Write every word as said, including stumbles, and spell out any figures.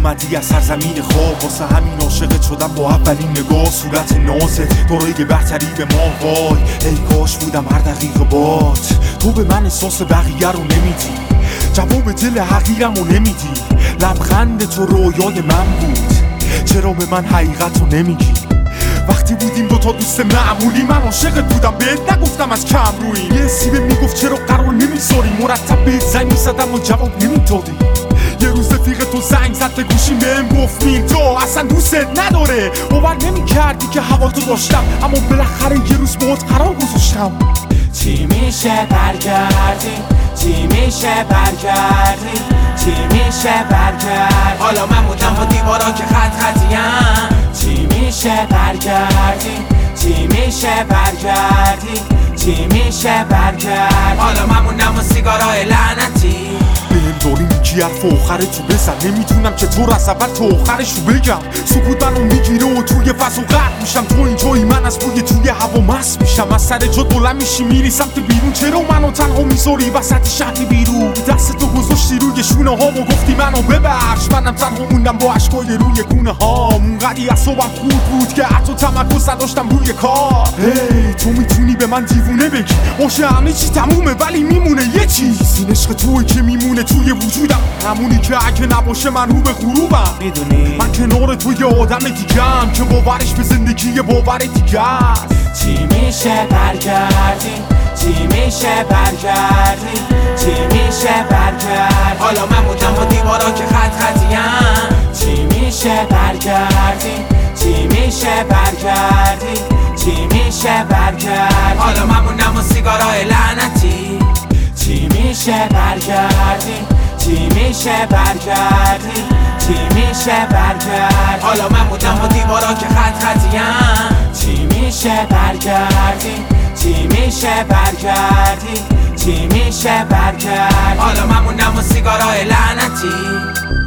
اومدی از سرزمین خواب، واسه همین عاشقت شدم با اولین نگاه. صورت نازت دارای بهتری به ما، وای ای کاش بودم هر دقیقه بات. تو به من احساس بقیه رو نمیدی، جواب دل حقیرم رو نمیدی. لبخند تو رویای من بود، چرا به من حقیقت رو نمیگی؟ وقتی بودیم دوتا دوست معمولی، من عاشقت بودم بهت نگفتم از کم روی. یه سیبه میگفت چرا قرار نمیذاری، مرتب بهت زنگ میزدم و جواب نمیدادی. یه روز رفیق تو زنگ زد به گوشیم بهم گفت مین تو اصلا دوستت نداره. باور نمیکردی که هوا تو داشتم، اما بالاخره یه روز باهات قرار گذاشتم. چی میشه برگردی، چی میشه برگردی، چی میشه برگردی. حالا من بودم با دیوارا که خط خطیم. چی میشه برگردی، چی میشه برگردی، چی میشه برگردی. حالا من موندم با سیگارای لعنتی. بهم داری میگی حرف آخرتو بزن، نمیدونم چطور از اول تا آخرشو بگم. سکوت منو میگیره و توی فضا غرق میشم، تو اینجایی من از بوی توی هوا مست میشم. از سر جا بلند میشی میری سمت بیرون، چرا منو تنها میذاری وسط شهر بیرون؟ دست تو گذاشتی روی شونه ها و گفتی منو ببخش، منم تنها موندم با اشکای روی گونه ها. اونقدی اعصابم خورد بود که حتی تمرکز نداشتم روی کار. هی تو میتونی به من دیوونه بگی، باشه همه چی تمومه ولی میمونه یه چیز، این عشق توئه که میمونه توی وجودم، همونی که اگه نباشه من رو به غروبم. میدونی من کنار تو یه آدم دیگه‌ام که باورش به زندگی یه باور دیگه است. چی میشه برگردی، چی میشه برگردی، چی میشه برگردی. حالا من بودم با دیوارا که خط خطیم. چی میشه برگردی، چی میشه برگردی، چی میشه برگردی. حالا من موندم با سیگارای لعنتی. چی میشه برگردی، چی میشه برگردی، چی میشه برگردی. حالا من بودم با دیوارا که خط خطیم. چی میشه برگردی، چی میشه برگردی، چی میشه برگردی. حالا من موندم با سیگارای لعنتی.